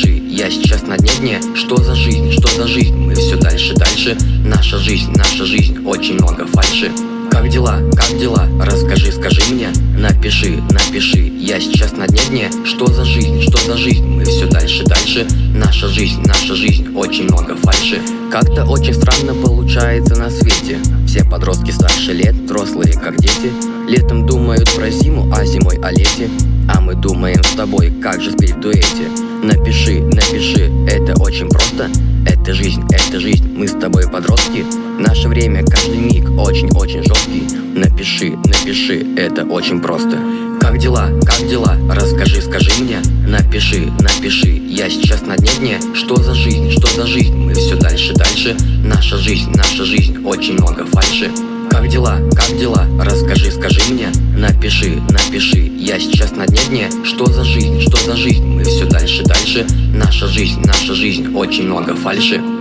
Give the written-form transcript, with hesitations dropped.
напиши, я сейчас на дне. Что за жизнь, мы все дальше. Наша жизнь, очень много фальши. Как дела, расскажи, скажи мне. Напиши, я сейчас на дне. Что за жизнь, мы все дальше. Наша жизнь, очень много фальши. Как-то очень странно получается на свете. Все подростки старше лет, взрослые как дети. Летом думают про зиму, а зимой о лете. А мы думаем с тобой, как же спеть в дуэте. Напиши, это очень просто. Это жизнь, мы с тобой подростки. Наше время, каждый миг очень жесткий. Напиши, это очень просто. Как дела, расскажи, скажи мне. Напиши, я сейчас на дне. Что за жизнь, мы все дальше. Наша жизнь, очень много фальши. Как дела, расскажи, скажи мне. Напиши, я сейчас на дне. Что за жизнь, мы все дальше. Наша жизнь, очень много фальши.